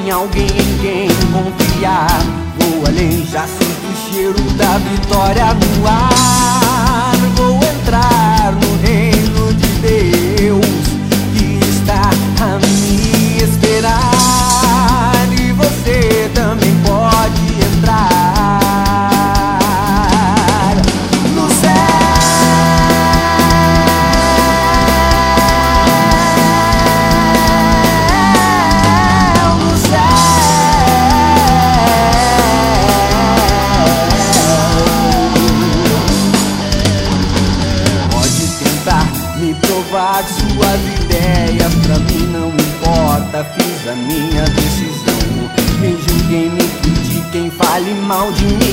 tem alguém em quem confiar. Vou além, já sinto o cheiro da vitória no ar. Vou entrar no reino de Deus que está a me esperar. E você também pode entrar no céu. Me provar suas ideias, pra mim não importa, fiz a minha decisão. Me julguem, me critiquem, fale mal de mim.